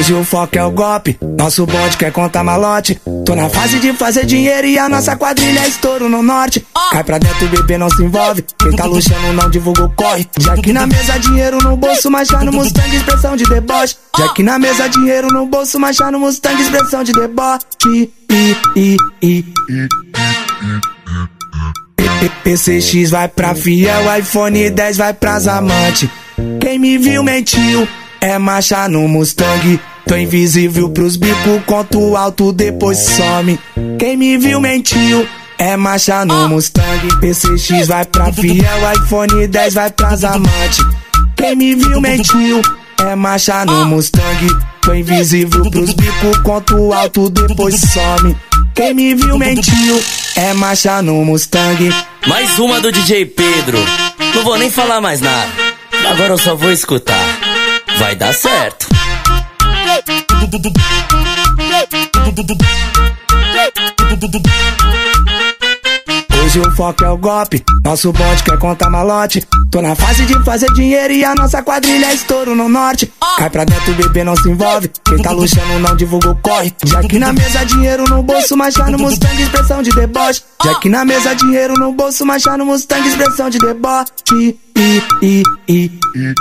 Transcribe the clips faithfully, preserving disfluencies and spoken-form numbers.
Hoje o foco é o golpe, nosso bonde quer contar malote. Tô na fase de fazer dinheiro e a nossa quadrilha é estouro no norte. Cai pra dentro, o bebê não se envolve, quem tá luxando não divulga o corre. Já que na mesa dinheiro no bolso, mas já no Mustang expressão de deboche. Já que na mesa dinheiro no bolso, mas já no Mustang expressão de deboche. I, I, I, I. P C X vai pra fiel, iPhone dez vai pras amantes. Quem me viu mentiu, é marcha no Mustang. Tô invisível pros bicos, conto alto, depois some. Quem me viu mentiu, é marcha no Mustang. P C X vai pra fiel, iPhone dez vai pras amantes. Quem me viu mentiu, é marcha no Mustang. Tô invisível pros bicos, conto alto, depois some. Quem me viu mentiu, é marcha no Mustang. Mais uma do D J Pedro, não vou nem falar mais nada, agora eu só vou escutar. Vai dar certo. Hoje o foco é o golpe, nosso bonde quer contar malote. Tô na fase de fazer dinheiro e a nossa quadrilha é estouro no norte. Cai pra dentro, o bebê não se envolve, quem tá luxando não divulga o corre. Já que na mesa dinheiro no bolso, mas já no Mustang expressão de deboche. Já que na mesa dinheiro no bolso, mas já no Mustang expressão de deboche. I, I, I, I.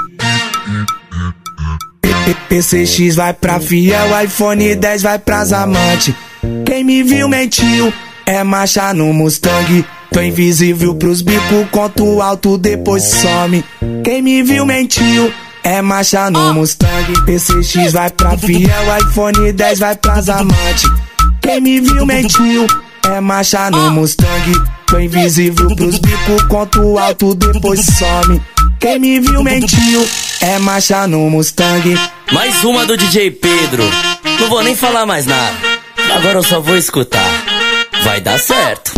P C X vai pra fiel, iPhone dez vai pras amantes. Quem me viu mentiu, é marcha no Mustang. Tô invisível pros bicos, conto alto, depois some. Quem me viu mentiu, é marcha no Mustang. P C X vai pra fiel, iPhone dez vai pras amantes. Quem me viu mentiu, é marcha no Mustang. Tô invisível pros bicos, conto alto, depois some. Quem me viu mentiu, é marcha no Mustang. Mais uma do D J Pedro, não vou nem falar mais nada, agora eu só vou escutar. Vai dar certo.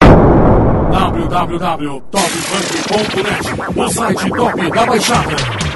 w w w ponto top funk ponto net, o site top da Baixada.